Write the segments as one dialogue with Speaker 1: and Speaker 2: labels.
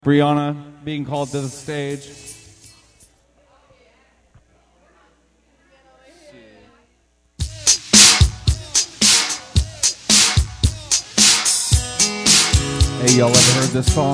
Speaker 1: Brianna being called to the stage. Hey, y'all ever heard this song?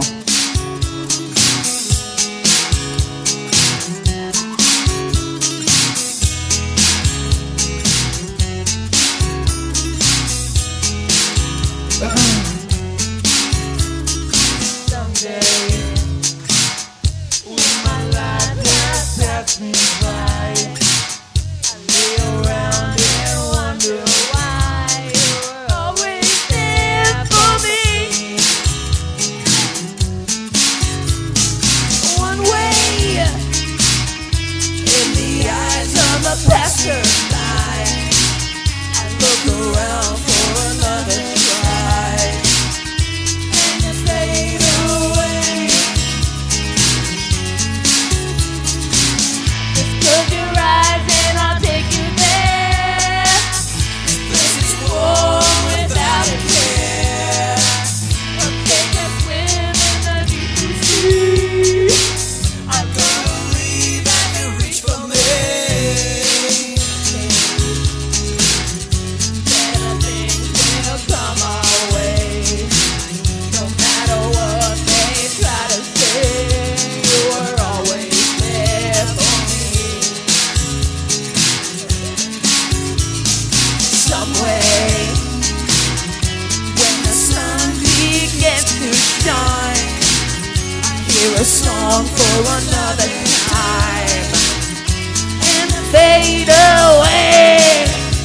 Speaker 2: A song for another time and fade away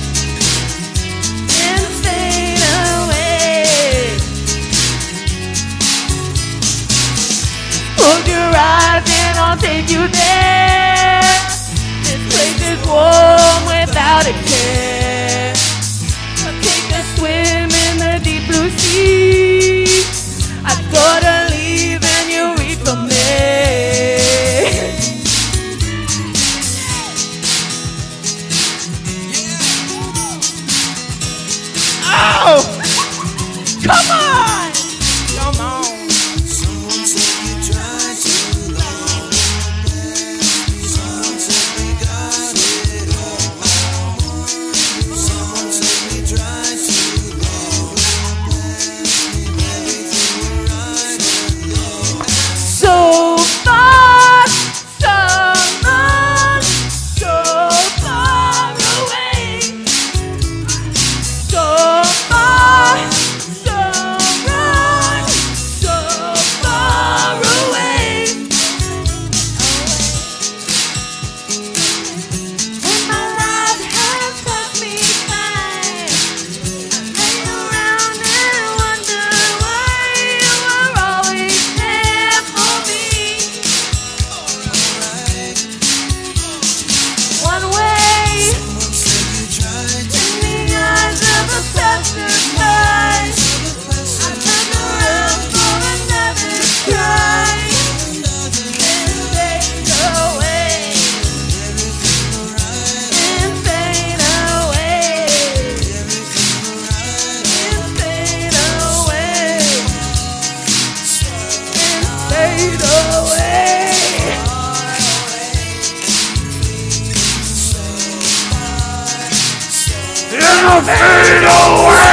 Speaker 2: and fade away. Close your eyes and I'll take you there. This place is warm without a care. I'll take a swim in the deep blue sea. I gotta leave and you reach for me. Oh! Come on! Come on.
Speaker 3: Someone said you tried too long. Someone said we got it all. Someone said we tried too long. Everything right and low.
Speaker 2: So far, so long, so far away. So far, so wrong, so far away. When my life has passed me by, I lay around and wonder why you were always there for me. One way,
Speaker 3: Someone said you tried to
Speaker 2: in the eyes of a passerby, I turned around for another try and fade away, and fade away, and fade away, and fade away.
Speaker 1: It'll fade away!